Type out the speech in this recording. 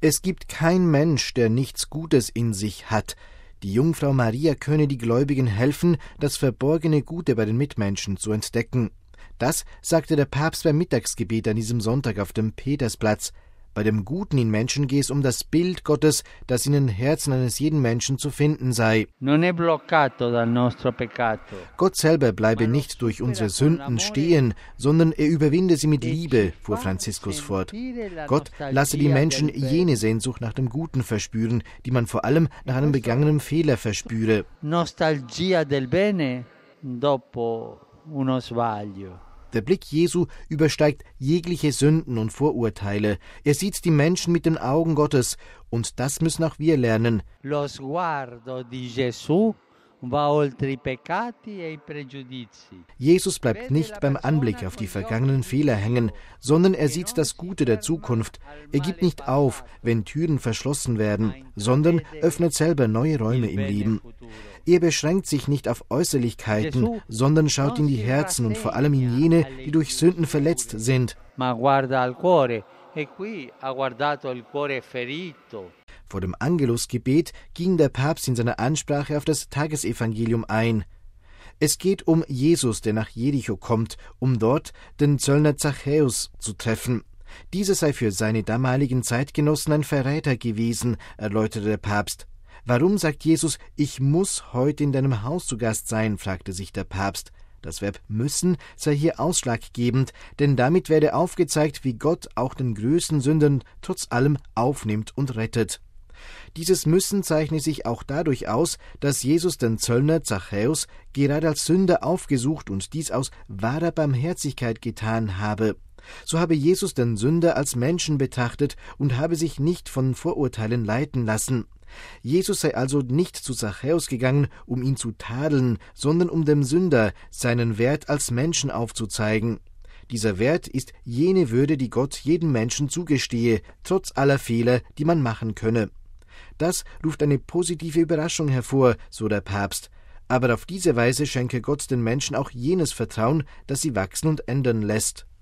Es gibt kein Mensch, der nichts Gutes in sich hat. Die Jungfrau Maria könne die Gläubigen helfen, das verborgene Gute bei den Mitmenschen zu entdecken. Das sagte der Papst beim Mittagsgebet an diesem Sonntag auf dem Petersplatz. Bei dem Guten in Menschen gehe es um das Bild Gottes, das in den Herzen eines jeden Menschen zu finden sei. Gott selber bleibe nicht durch unsere Sünden stehen, sondern er überwinde sie mit Liebe, fuhr Franziskus fort. Gott lasse die Menschen jene Sehnsucht nach dem Guten verspüren, die man vor allem nach einem begangenen Fehler verspüre. Nostalgia del bene dopo uno sbaglio. Der Blick Jesu übersteigt jegliche Sünden und Vorurteile. Er sieht die Menschen mit den Augen Gottes, und das müssen auch wir lernen. Lo sguardo di Gesù va oltre i peccati e i pregiudizi. Jesus bleibt nicht beim Anblick auf die vergangenen Fehler hängen, sondern er sieht das Gute der Zukunft. Er gibt nicht auf, wenn Türen verschlossen werden, sondern öffnet selber neue Räume im Leben. Er beschränkt sich nicht auf Äußerlichkeiten, sondern schaut in die Herzen und vor allem in jene, die durch Sünden verletzt sind. Vor dem Angelusgebet ging der Papst in seiner Ansprache auf das Tagesevangelium ein. Es geht um Jesus, der nach Jericho kommt, um dort den Zöllner Zachäus zu treffen. Dieser sei für seine damaligen Zeitgenossen ein Verräter gewesen, erläuterte der Papst. Warum sagt Jesus, ich muss heute in deinem Haus zu Gast sein, fragte sich der Papst. Das Verb müssen sei hier ausschlaggebend, denn damit werde aufgezeigt, wie Gott auch den größten Sündern trotz allem aufnimmt und rettet. Dieses Müssen zeichne sich auch dadurch aus, dass Jesus den Zöllner Zachäus gerade als Sünder aufgesucht und dies aus wahrer Barmherzigkeit getan habe. So habe Jesus den Sünder als Menschen betrachtet und habe sich nicht von Vorurteilen leiten lassen. Jesus sei also nicht zu Zachäus gegangen, um ihn zu tadeln, sondern um dem Sünder seinen Wert als Menschen aufzuzeigen. Dieser Wert ist jene Würde, die Gott jedem Menschen zugestehe, trotz aller Fehler, die man machen könne. Das ruft eine positive Überraschung hervor, so der Papst. Aber auf diese Weise schenke Gott den Menschen auch jenes Vertrauen, das sie wachsen und ändern lässt.